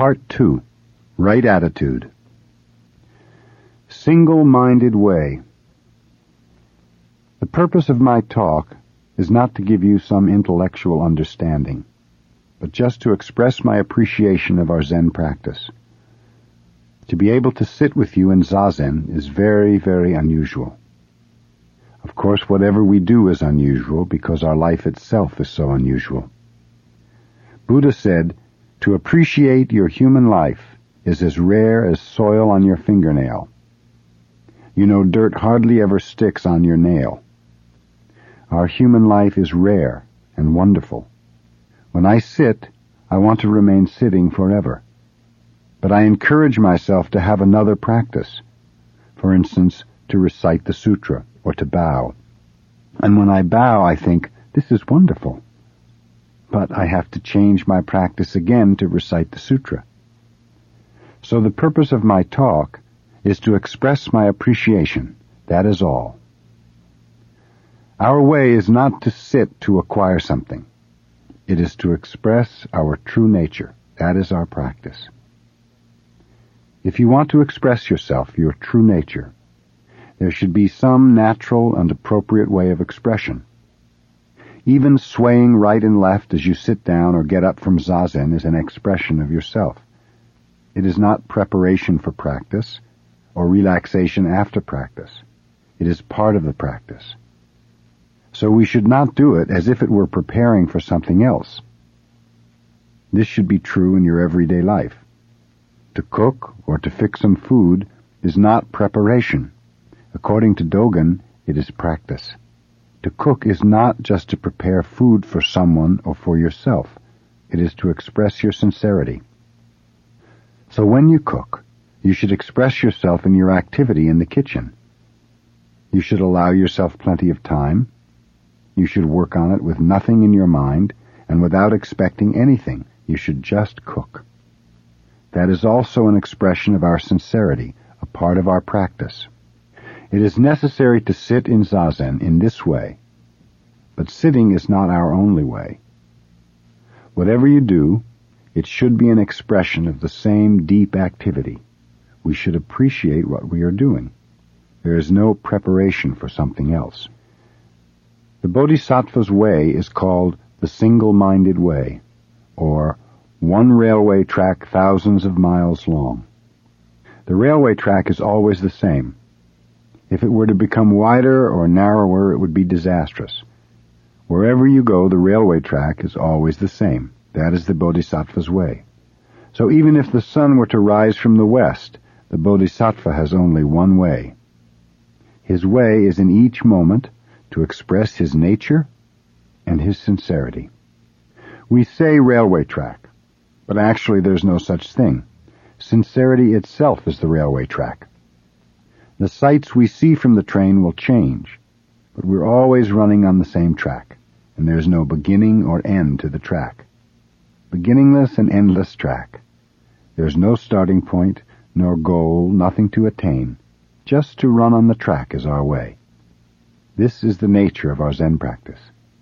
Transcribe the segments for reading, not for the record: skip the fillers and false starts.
Part 2. Right Attitude. Single-minded way. The purpose of my talk is not to give you some intellectual understanding, but just to express my appreciation of our Zen practice. To be able to sit with you in Zazen is very, very unusual. Of course, whatever we do is unusual because our life itself is so unusual. Buddha said, to appreciate your human life is as rare as soil on your fingernail. You know, dirt hardly ever sticks on your nail. Our human life is rare and wonderful. When I sit, I want to remain sitting forever. But I encourage myself to have another practice. For instance, to recite the sutra or to bow. And when I bow, I think, this is wonderful. But I have to change my practice again to recite the sutra. So the purpose of my talk is to express my appreciation. That is all. Our way is not to sit to acquire something. It is to express our true nature. That is our practice. If you want to express yourself, your true nature, there should be some natural and appropriate way of expression. Even swaying right and left as you sit down or get up from Zazen is an expression of yourself. It is not preparation for practice or relaxation after practice. It is part of the practice. So we should not do it as if it were preparing for something else. This should be true in your everyday life. To cook or to fix some food is not preparation. According to Dogen, it is practice. To cook is not just to prepare food for someone or for yourself. It is to express your sincerity. So when you cook, you should express yourself in your activity in the kitchen. You should allow yourself plenty of time. You should work on it with nothing in your mind and without expecting anything. You should just cook. That is also an expression of our sincerity, a part of our practice. It is necessary to sit in Zazen in this way, but sitting is not our only way. Whatever you do, it should be an expression of the same deep activity. We should appreciate what we are doing. There is no preparation for something else. The Bodhisattva's way is called the single-minded way, or one railway track thousands of miles long. The railway track is always the same. If it were to become wider or narrower, it would be disastrous. Wherever you go, the railway track is always the same. That is the Bodhisattva's way. So even if the sun were to rise from the west, the Bodhisattva has only one way. His way is in each moment to express his nature and his sincerity. We say railway track, but actually there's no such thing. Sincerity itself is the railway track. The sights we see from the train will change, but we're always running on the same track, and there's no beginning or end to the track. Beginningless and endless track. There's no starting point, nor goal, nothing to attain. Just to run on the track is our way. This is the nature of our Zen practice.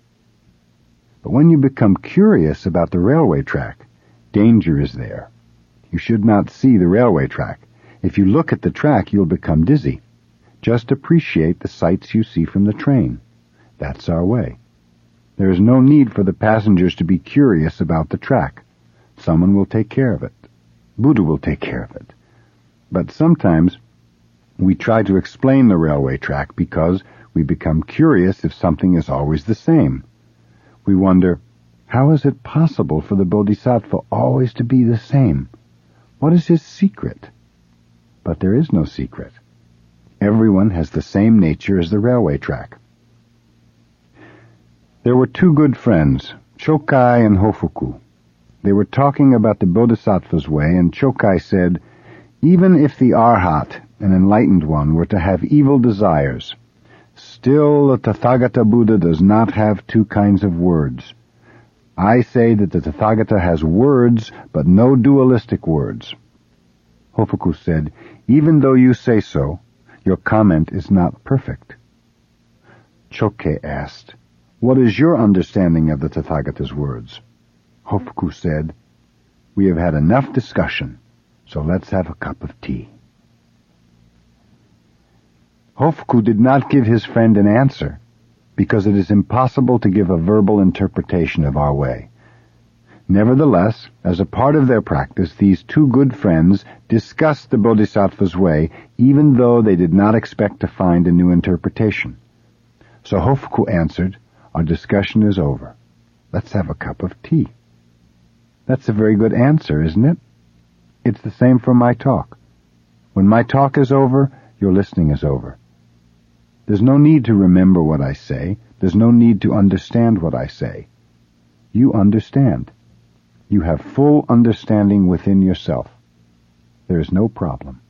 But when you become curious about the railway track, danger is there. You should not see the railway track. If you look at the track, you'll become dizzy. Just appreciate the sights you see from the train. That's our way. There is no need for the passengers to be curious about the track. Someone will take care of it. Buddha will take care of it. But sometimes we try to explain the railway track because we become curious if something is always the same. We wonder, how is it possible for the Bodhisattva always to be the same? What is his secret? But there is no secret. Everyone has the same nature as the railway track. There were two good friends, Chokai and Hofuku. They were talking about the Bodhisattva's way, and Chokai said, even if the Arhat, an enlightened one, were to have evil desires, still the Tathagata Buddha does not have two kinds of words. I say that the Tathagata has words, but no dualistic words. Hofuku said, even though you say so, your comment is not perfect. Chokai asked, what is your understanding of the Tathagata's words? Hofuku said, We have had enough discussion, so let's have a cup of tea." Hofku did not give his friend an answer, because it is impossible to give a verbal interpretation of our way. Nevertheless, as a part of their practice, these two good friends discussed the Bodhisattva's way, even though they did not expect to find a new interpretation. So Hofku answered, "Our discussion is over. Let's have a cup of tea." That's a very good answer, isn't it? It's the same for my talk. When my talk is over, your listening is over. There's no need to remember what I say. There's no need to understand what I say. You understand. You have full understanding within yourself. There is no problem.